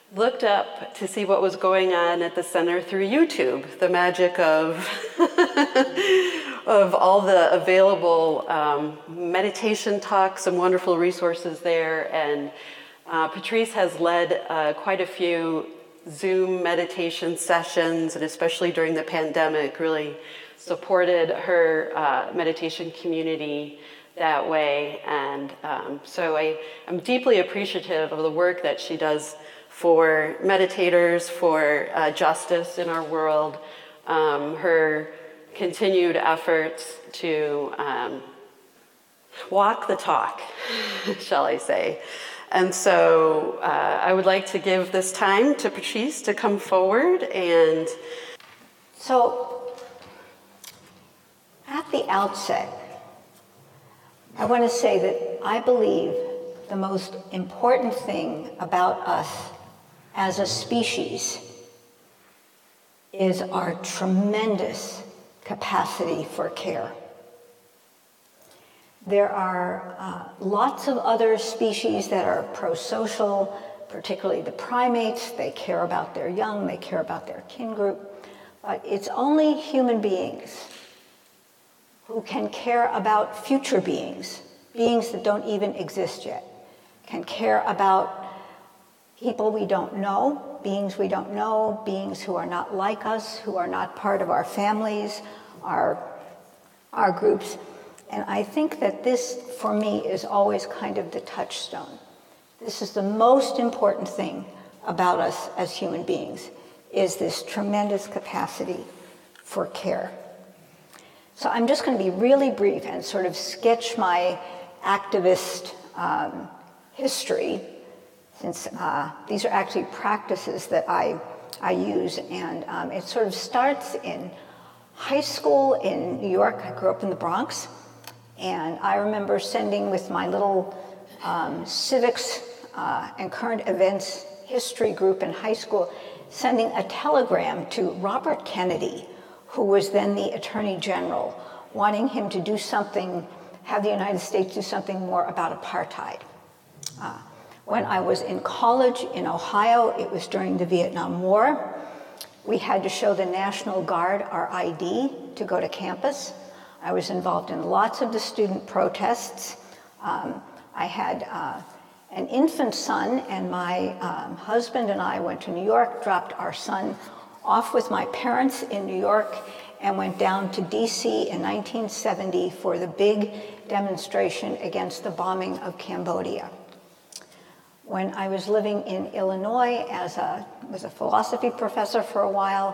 looked up to see what was going on at the center through YouTube, the magic of of all the available meditation talks and wonderful resources there. And Patrice has led quite a few Zoom meditation sessions, and especially during the pandemic, really supported her meditation community that way. And so I'm deeply appreciative of the work that she does for meditators, for justice in our world, her continued efforts to walk the talk, shall I say. And so I would like to give this time to Patrice to come forward. And so at the outset, I want to say that I believe the most important thing about us as a species is our tremendous capacity for care. There are lots of other species that are pro-social, particularly the primates. They care about their young, they care about their kin group, but it's only human beings who can care about future beings, beings that don't even exist yet, can care about people we don't know, beings who are not like us, who are not part of our families, our groups. And I think that this, for me, is always kind of the touchstone. This is the most important thing about us as human beings, is this tremendous capacity for care. So I'm just going to be really brief and sort of sketch my activist history, since these are actually practices that I use. And it sort of starts in high school in New York. I grew up in the Bronx. And I remember sending with my little civics and current events history group in high school, sending a telegram to Robert Kennedy, who was then the Attorney General, wanting him to do something, have the United States do something more about apartheid. When I was in college in Ohio, it was during the Vietnam War. We had to show the National Guard our ID to go to campus. I was involved in lots of the student protests. I had an infant son, and my husband and I went to New York, dropped our son off with my parents in New York, and went down to DC in 1970 for the big demonstration against the bombing of Cambodia. When I was living in Illinois was a philosophy professor for a while,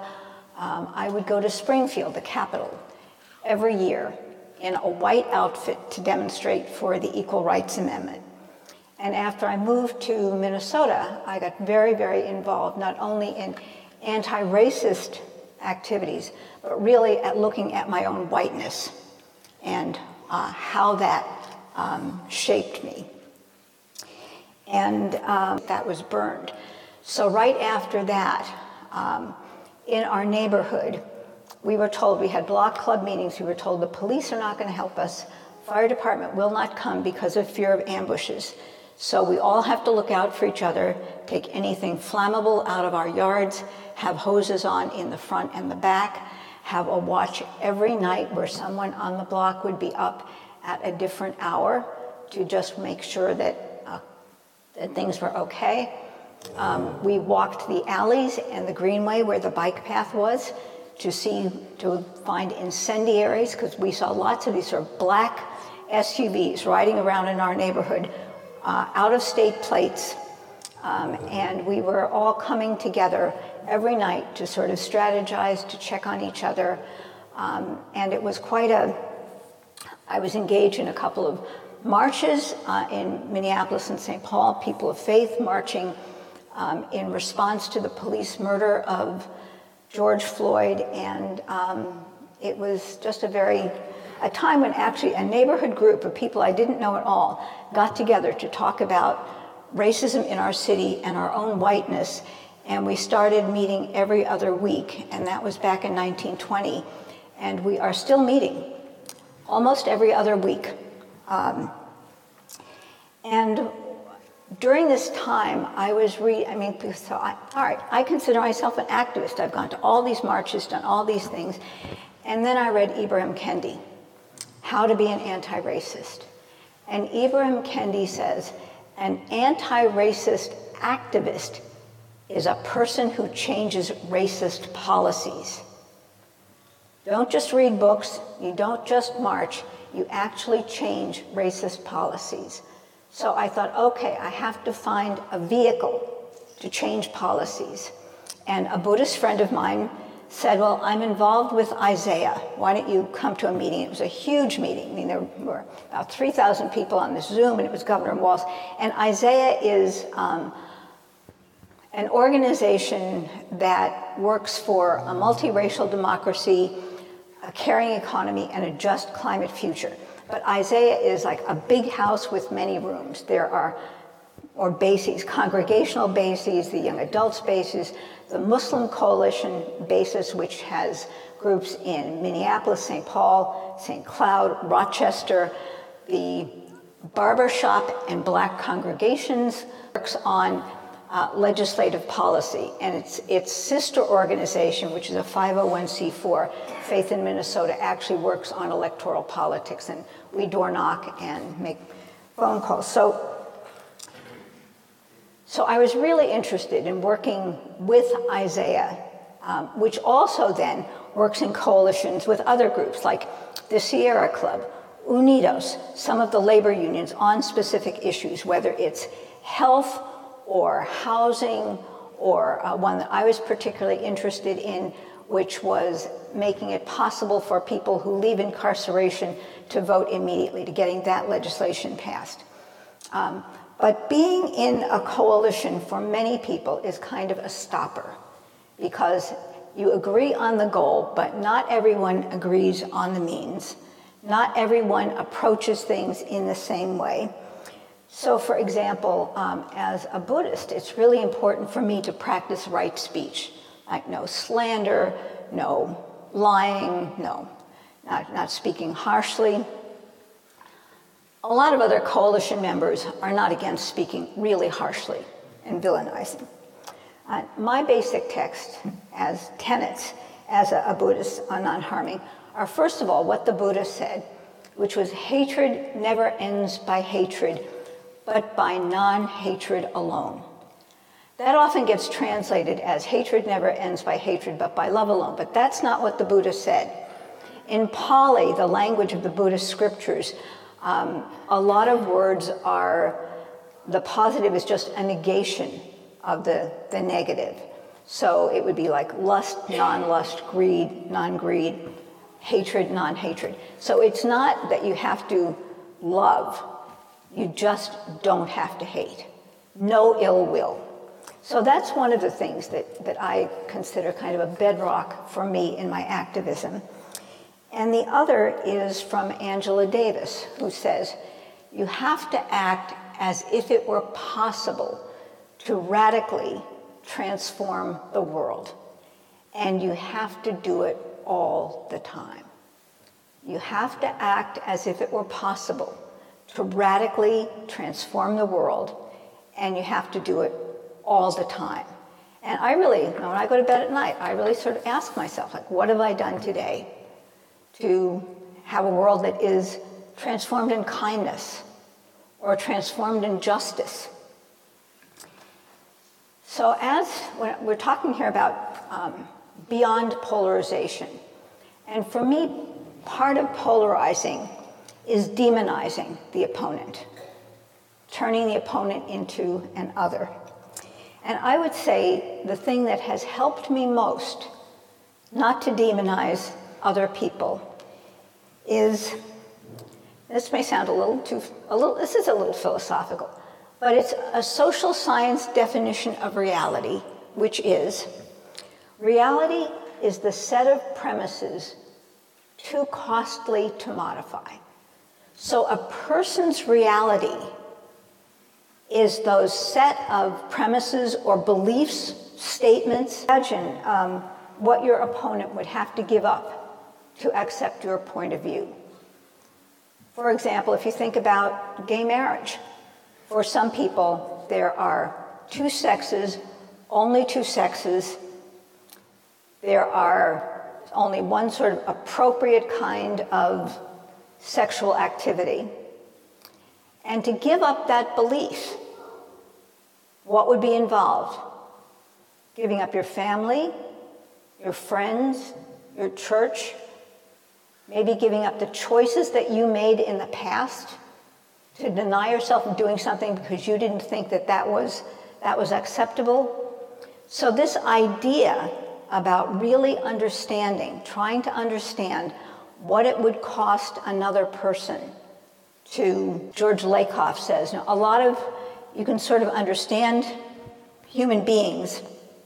I would go to Springfield, the capital, every year in a white outfit to demonstrate for the Equal Rights Amendment. And after I moved to Minnesota, I got very, very involved, not only in anti-racist activities, but really at looking at my own whiteness and how that shaped me. And that was burned. So right after that, in our neighborhood, we were told, we had block club meetings, we were told the police are not going to help us, fire department will not come because of fear of ambushes. So we all have to look out for each other, take anything flammable out of our yards, have hoses on in the front and the back, have a watch every night where someone on the block would be up at a different hour to just make sure that things were okay. We walked the alleys and the greenway where the bike path was to find incendiaries, because we saw lots of these sort of black SUVs riding around in our neighborhood, out-of-state plates, and we were all coming together every night to sort of strategize, to check on each other, and it was I was engaged in a couple of marches in Minneapolis and St. Paul, people of faith marching in response to the police murder of George Floyd, and it was just a time when actually a neighborhood group of people I didn't know at all got together to talk about racism in our city and our own whiteness, and we started meeting every other week, and that was back in 1920, and we are still meeting almost every other week. And during this time, I was I consider myself an activist. I've gone to all these marches, done all these things. And then I read Ibram Kendi, How to Be an Anti-Racist. And Ibram Kendi says, an anti-racist activist is a person who changes racist policies. Don't just read books, you don't just march, you actually change racist policies. So I thought, okay, I have to find a vehicle to change policies. And a Buddhist friend of mine said, well, I'm involved with Isaiah. Why don't you come to a meeting? It was a huge meeting. I mean, there were about 3,000 people on this Zoom, and it was Governor Walz. And Isaiah is an organization that works for a multiracial democracy, a caring economy, and a just climate future. But Isaiah is like a big house with many rooms. There are, or bases, congregational bases, the young adults bases, the Muslim Coalition basis, which has groups in Minneapolis, St. Paul, St. Cloud, Rochester, the Barbershop and Black Congregations works on legislative policy, and its sister organization, which is a 501c4, Faith in Minnesota, actually works on electoral politics, and we door knock and make phone calls. So I was really interested in working with Isaiah, which also then works in coalitions with other groups like the Sierra Club, Unidos, some of the labor unions on specific issues, whether it's health or housing, or one that I was particularly interested in, which was making it possible for people who leave incarceration to vote immediately, to getting that legislation passed. But being in a coalition for many people is kind of a stopper, because you agree on the goal, but not everyone agrees on the means. Not everyone approaches things in the same way. So, for example, as a Buddhist, it's really important for me to practice right speech, like no slander, no lying, no, not speaking harshly. A lot of other coalition members are not against speaking really harshly and villainizing. My basic text as tenets as a Buddhist on non-harming are, first of all, what the Buddha said, which was hatred never ends by hatred, but by non-hatred alone. That often gets translated as hatred never ends by hatred, but by love alone. But that's not what the Buddha said. In Pali, the language of the Buddhist scriptures, a lot of words are, the positive is just a negation of the negative. So it would be like lust, non-lust, greed, non-greed, hatred, non-hatred. So it's not that you have to love. You just don't have to hate. No ill will. So that's one of the things that I consider kind of a bedrock for me in my activism. And the other is from Angela Davis, who says, you have to act as if it were possible to radically transform the world. And you have to do it all the time. You have to act as if it were possible to radically transform the world, and you have to do it all the time. And I really, when I go to bed at night, I really sort of ask myself, like, what have I done today to have a world that is transformed in kindness or transformed in justice? So when we're talking here about beyond polarization, and for me, part of polarizing is demonizing the opponent, turning the opponent into an other. And I would say the thing that has helped me most not to demonize other people is, this may sound this is a little philosophical, but it's a social science definition of reality, which is, reality is the set of premises too costly to modify. So a person's reality is those set of premises or beliefs, statements. Imagine what your opponent would have to give up to accept your point of view. For example, if you think about gay marriage, for some people, that there are two sexes, only two sexes. There are only one sort of appropriate kind of sexual activity. And to give up that belief, what would be involved? Giving up your family, your friends, your church, maybe giving up the choices that you made in the past, to deny yourself of doing something because you didn't think that that was acceptable. So this idea about really understanding, trying to understand what it would cost another person to, George Lakoff says, you know, you can sort of understand human beings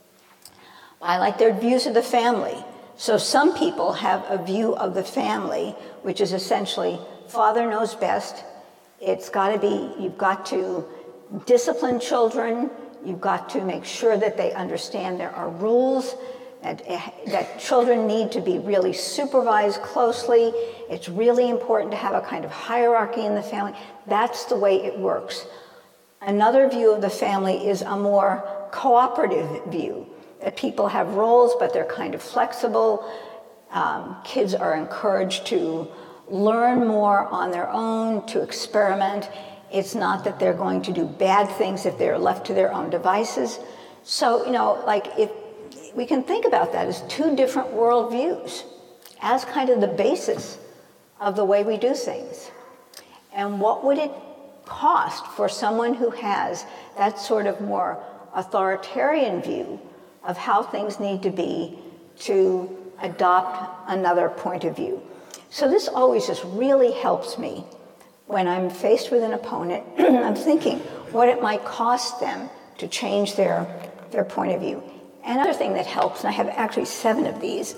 by like their views of the family. So some people have a view of the family, which is essentially father knows best. It's got to be, you've got to discipline children. You've got to make sure that they understand there are rules, that children need to be really supervised closely. It's really important to have a kind of hierarchy in the family. That's the way it works. Another view of the family is a more cooperative view, that people have roles, but they're kind of flexible. Kids are encouraged to learn more on their own, to experiment. It's not that they're going to do bad things if they're left to their own devices. So, you know, like we can think about that as two different worldviews as kind of the basis of the way we do things. And what would it cost for someone who has that sort of more authoritarian view of how things need to be to adopt another point of view? So this always just really helps me when I'm faced with an opponent. I'm thinking what it might cost them to change their point of view. Another thing that helps, and I have actually 7 of these,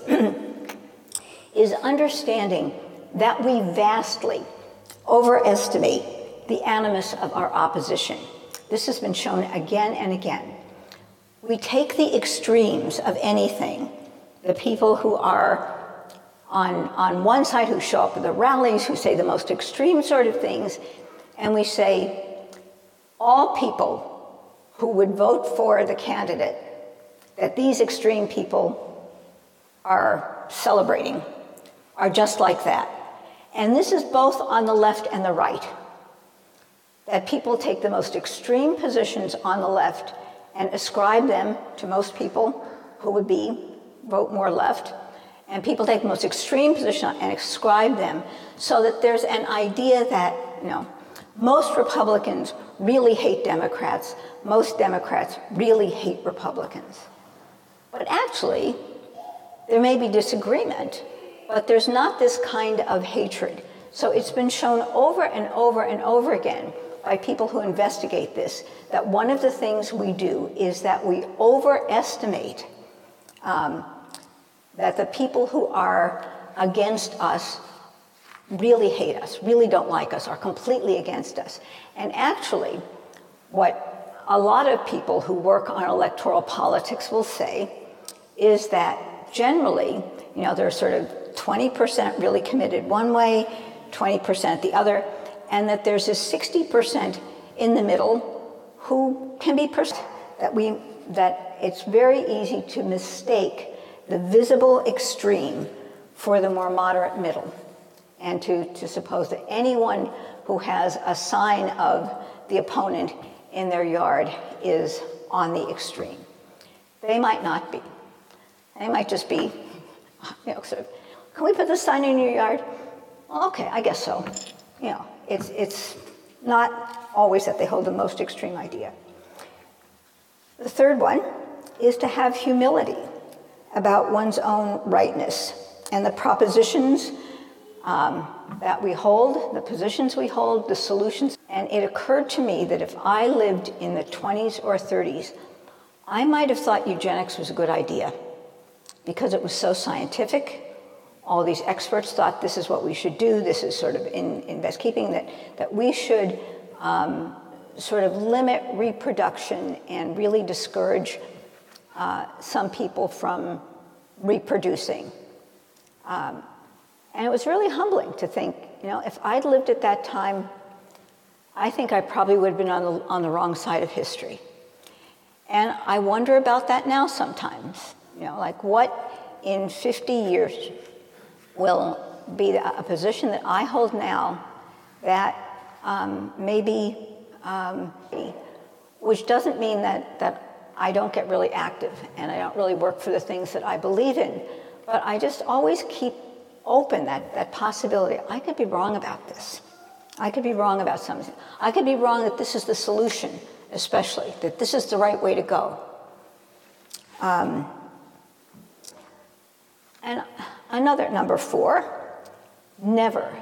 is understanding that we vastly overestimate the animus of our opposition. This has been shown again and again. We take the extremes of anything, the people who are on one side, who show up at the rallies, who say the most extreme sort of things, and we say all people who would vote for the candidate that these extreme people are celebrating are just like that. And this is both on the left and the right, that people take the most extreme positions on the left and ascribe them to most people who would vote more left, and people take the most extreme position and ascribe them, so that there's an idea that, you know, most Republicans really hate Democrats, most Democrats really hate Republicans. But actually, there may be disagreement, but there's not this kind of hatred. So it's been shown over and over and over again by people who investigate this, that one of the things we do is that we overestimate that the people who are against us really hate us, really don't like us, are completely against us. And actually, what a lot of people who work on electoral politics will say is that generally, you know, there's sort of 20% really committed one way, 20% the other, and that there's a 60% in the middle who can be that it's very easy to mistake the visible extreme for the more moderate middle, and to suppose that anyone who has a sign of the opponent in their yard is on the extreme. They might not be. They might just be, you know, sort of, can we put this sign in your yard? Well, okay, I guess so. You know, it's not always that they hold the most extreme idea. The third one is to have humility about one's own rightness and the propositions that we hold, the positions we hold, the solutions. And it occurred to me that if I lived in the 20s or 30s, I might have thought eugenics was a good idea because it was so scientific. All these experts thought this is what we should do. This is sort of in best keeping, that we should sort of limit reproduction and really discourage some people from reproducing. And it was really humbling to think, you know, if I'd lived at that time, I think I probably would have been on the wrong side of history. And I wonder about that now sometimes. Like what in 50 years will be a position that I hold now that maybe, which doesn't mean that I don't get really active and I don't really work for the things that I believe in, but I just always keep open that possibility. I could be wrong about this. I could be wrong about something. I could be wrong that this is the solution, especially, that this is the right way to go. And another, number 4, never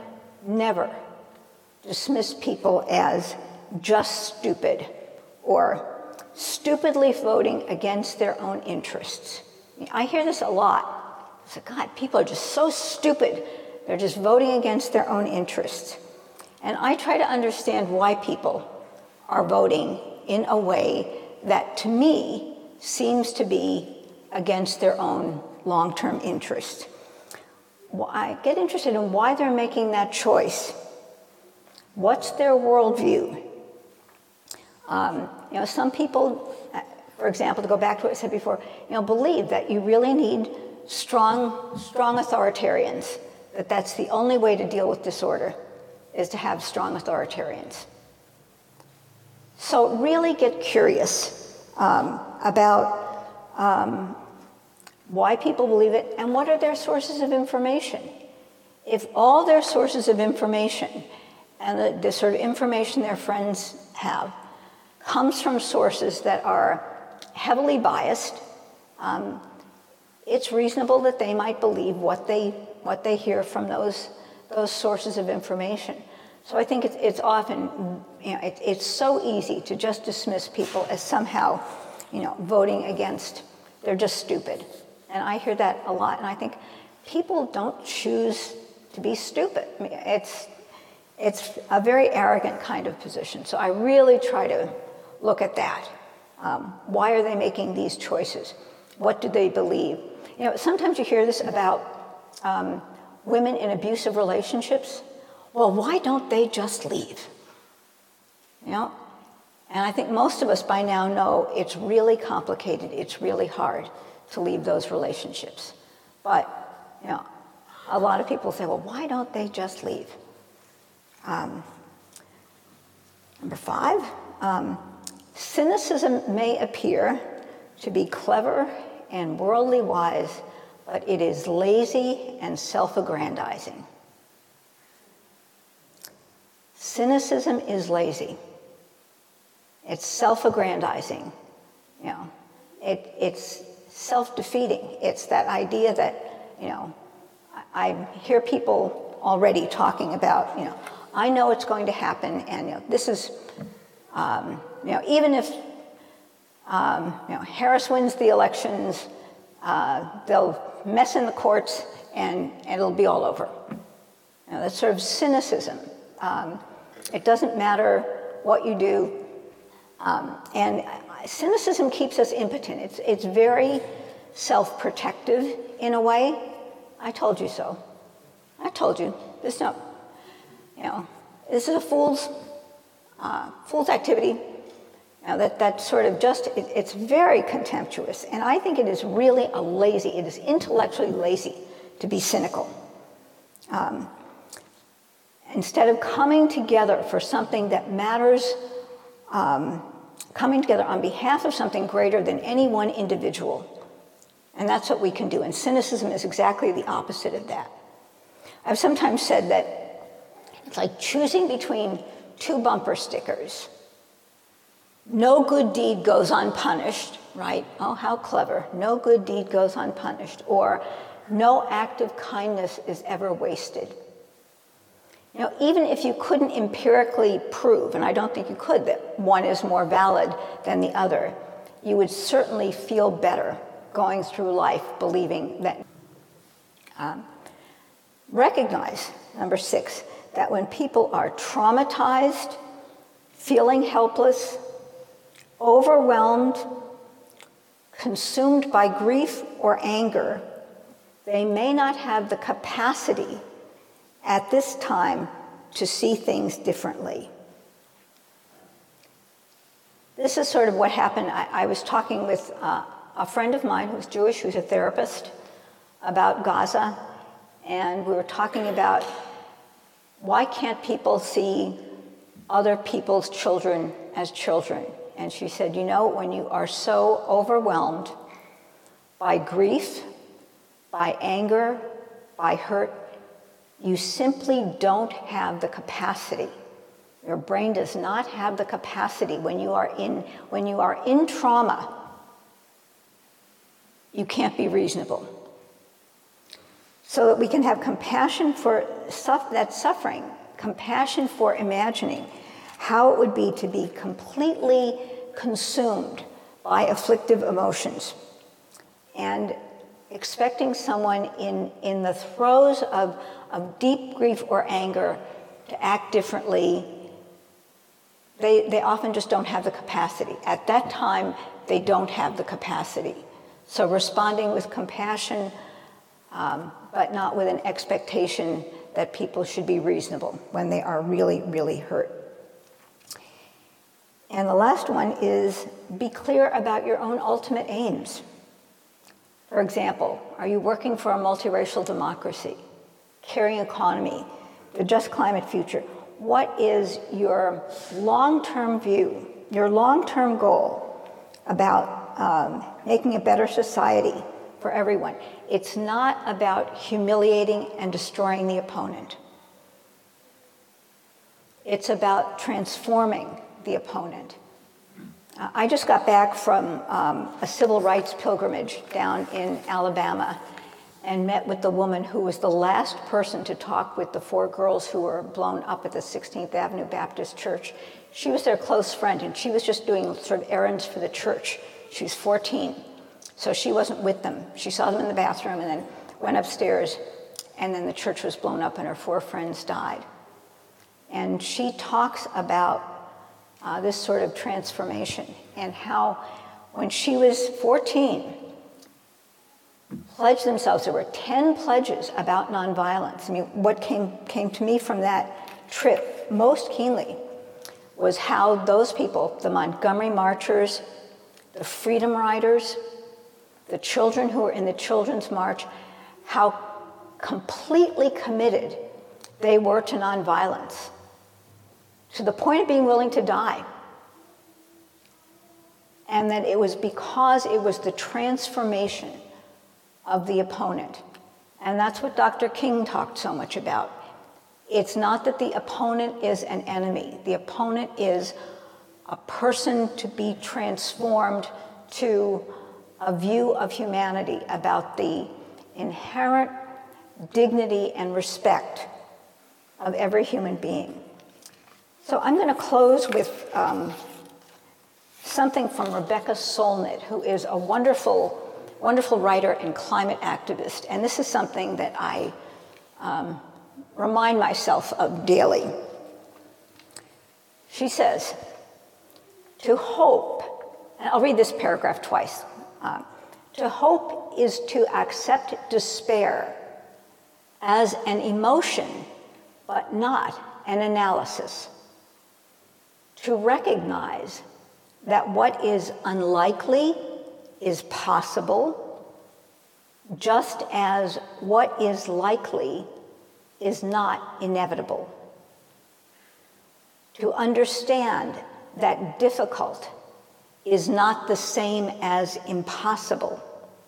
dismiss people as just stupid or stupidly voting against their own interests. I hear this a lot. It's like, God, people are just so stupid. They're just voting against their own interests. And I try to understand why people are voting in a way that, to me, seems to be against their own long-term interest. I get interested in why they're making that choice. What's their worldview? Some people, for example, to go back to what I said before, believe that you really need strong authoritarians, that's the only way to deal with disorder, is to have strong authoritarians. So really get curious about why people believe it and what are their sources of information. If all their sources of information and the sort of information their friends have comes from sources that are heavily biased, it's reasonable that they might believe what they hear from those sources of information. So I think it's often, it's so easy to just dismiss people as somehow, voting against, they're just stupid. And I hear that a lot, and I think people don't choose to be stupid. I mean, it's a very arrogant kind of position. So I really try to look at that. Why are they making these choices? What do they believe? Sometimes you hear this about women in abusive relationships. Well, why don't they just leave? And I think most of us by now know it's really complicated. It's really hard to leave those relationships. But, a lot of people say, well, why don't they just leave? Number 5, cynicism may appear to be clever and worldly wise, but it is lazy and self-aggrandizing. Cynicism is lazy. It's self-aggrandizing. It's self-defeating. It's that idea that, I hear people already talking about, I know it's going to happen, and this is, even if Harris wins the elections, they'll mess in the courts, and it'll be all over. That's sort of cynicism. It doesn't matter what you do, and cynicism keeps us impotent. It's very self-protective in a way. I told you so. I told you. This is a fool's activity. That sort of it's very contemptuous. And I think it is really it is intellectually lazy to be cynical. Instead of coming together for something that matters, coming together on behalf of something greater than any one individual. And that's what we can do. And cynicism is exactly the opposite of that. I've sometimes said that it's like choosing between 2 bumper stickers. No good deed goes unpunished, right? Oh, how clever. No good deed goes unpunished. Or no act of kindness is ever wasted. Even if you couldn't empirically prove, and I don't think you could, that one is more valid than the other, you would certainly feel better going through life believing that. Recognize, number 6, that when people are traumatized, feeling helpless, overwhelmed, consumed by grief or anger, they may not have the capacity at this time to see things differently. this is sort of what happened. I was talking with a friend of mine who's Jewish, who's a therapist, about Gaza, and we were talking about why can't people see other people's children as children? And she said, you know, when you are so overwhelmed by grief, by anger, by hurt, you simply don't have the capacity. Your brain does not have the capacity when you are in trauma. You can't be reasonable. So that we can have compassion for that suffering, compassion for imagining how it would be to be completely consumed by afflictive emotions, and expecting someone in the throes of deep grief or anger to act differently. They often just don't have the capacity. At that time, they don't have the capacity. So responding with compassion, but not with an expectation that people should be reasonable when they are really, really hurt. And the last one is be clear about your own ultimate aims. For example, are you working for a multiracial democracy, caring economy, the just climate future? What is your long-term view, your long-term goal about making a better society for everyone? It's not about humiliating and destroying the opponent. It's about transforming the opponent. I just got back from a civil rights pilgrimage down in Alabama and met with the woman who was the last person to talk with the 4 girls who were blown up at the 16th Avenue Baptist Church. She was their close friend, and she was just doing sort of errands for the church. She was 14, so she wasn't with them. She saw them in the bathroom and then went upstairs, and then the church was blown up and her 4 friends died. And she talks about this sort of transformation and how when she was 14, pledged themselves. There were 10 pledges about nonviolence. I mean, what came to me from that trip most keenly was how those people, the Montgomery Marchers, the Freedom Riders, the children who were in the Children's March, how completely committed they were to nonviolence, to the point of being willing to die. And that it was because it was the transformation of the opponent. And that's what Dr. King talked so much about. It's not that the opponent is an enemy. The opponent is a person to be transformed to a view of humanity about the inherent dignity and respect of every human being. So I'm going to close with something from Rebecca Solnit, who is a wonderful writer and climate activist. And this is something that I remind myself of daily. She says, to hope, and I'll read this paragraph twice. To hope is to accept despair as an emotion, but not an analysis. To recognize that what is unlikely is possible, just as what is likely is not inevitable. To understand that difficult is not the same as impossible.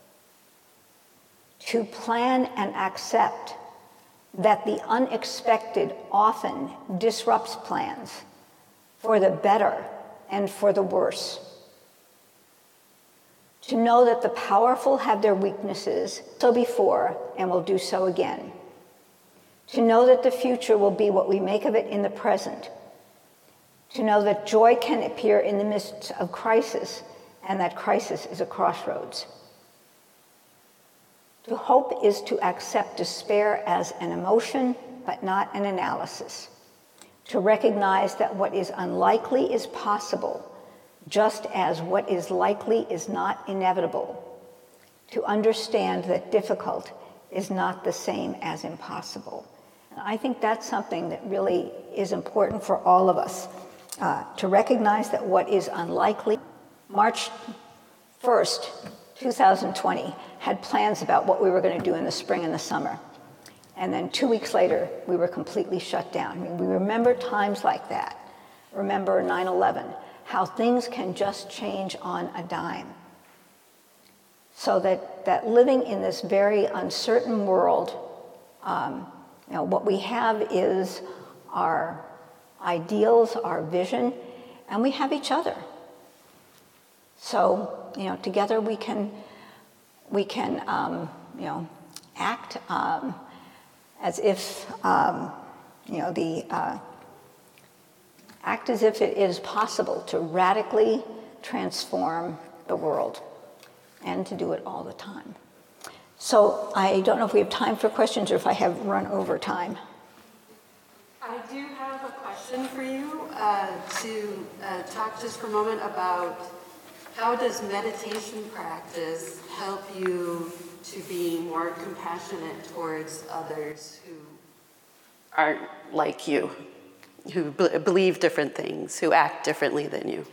To plan and accept that the unexpected often disrupts plans for the better and for the worse. To know that the powerful have their weaknesses, so before, and will do so again. To know that the future will be what we make of it in the present. To know that joy can appear in the midst of crisis, and that crisis is a crossroads. To hope is to accept despair as an emotion, but not an analysis. To recognize that what is unlikely is possible, just as what is likely is not inevitable. To understand that difficult is not the same as impossible. And I think that's something that really is important for all of us. to recognize that what is unlikely. March 1st, 2020, had plans about what we were going to do in the spring and the summer. And then 2 weeks later, we were completely shut down. I mean, we remember times like that. Remember 9/11, how things can just change on a dime. So that living in this very uncertain world, what we have is our ideals, our vision, and we have each other. So, together we can act as if, act as if it is possible to radically transform the world, and to do it all the time. So I don't know if we have time for questions or if I have run over time. I do have a question for you to talk just for a moment about how does meditation practice help you to be more compassionate towards others who aren't like you, who believe different things, who act differently than you?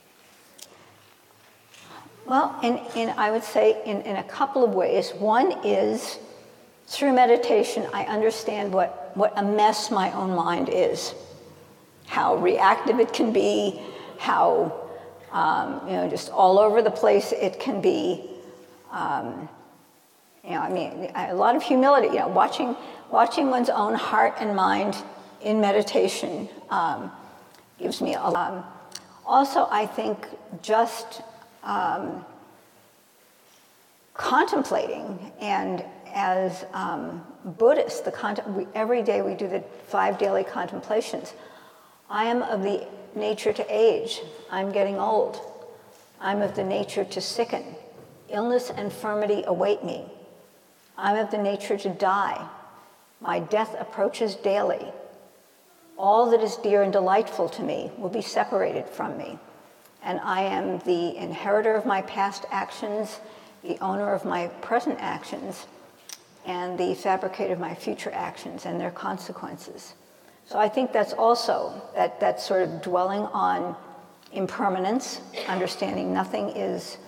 Well, I would say in a couple of ways. One is through meditation, I understand what a mess my own mind is, how reactive it can be, how just all over the place it can be. A lot of humility. Watching one's own heart and mind in meditation gives me a lot. Also, I think just contemplating, and as Buddhists, every day we do the 5 daily contemplations. I am of the nature to age. I'm getting old. I'm of the nature to sicken. Illness and infirmity await me. I'm of the nature to die. My death approaches daily. All that is dear and delightful to me will be separated from me. And I am the inheritor of my past actions, the owner of my present actions, and the fabricator of my future actions and their consequences. So I think that's also that sort of dwelling on impermanence, understanding nothing is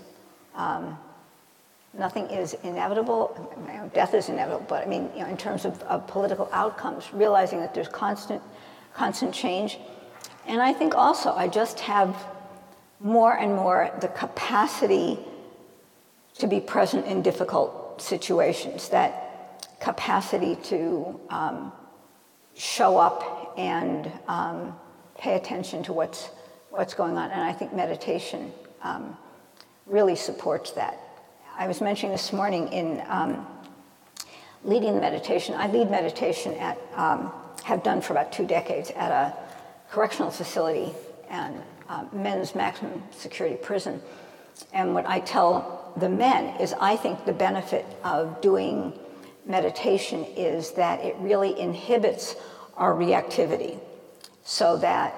inevitable. Death is inevitable, but in terms of political outcomes, realizing that there's constant change. And I think also I just have more and more the capacity to be present in difficult situations, that capacity to show up and pay attention to what's going on. And I think meditation really supports that. I was mentioning this morning in leading the meditation. I lead meditation have done for about 2 decades at a correctional facility and men's maximum security prison. And what I tell the men is I think the benefit of doing meditation is that it really inhibits our reactivity, so that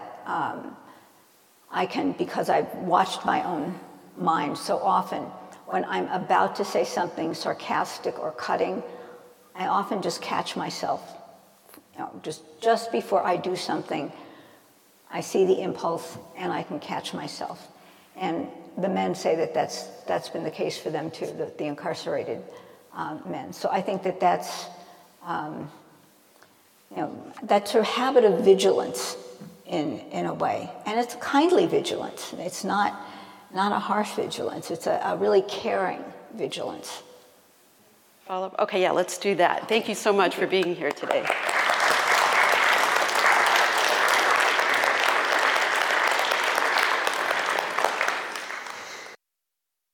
I can, because I've watched my own mind so often, when I'm about to say something sarcastic or cutting, I often just catch myself. Just before I do something, I see the impulse and I can catch myself. And the men say that that's been the case for them too, the incarcerated men. So I think that's that sort of habit of vigilance in a way, and it's kindly vigilance. It's not a harsh vigilance. It's a really caring vigilance. Follow up. Okay, yeah, let's do that. Thank you so much for being here today.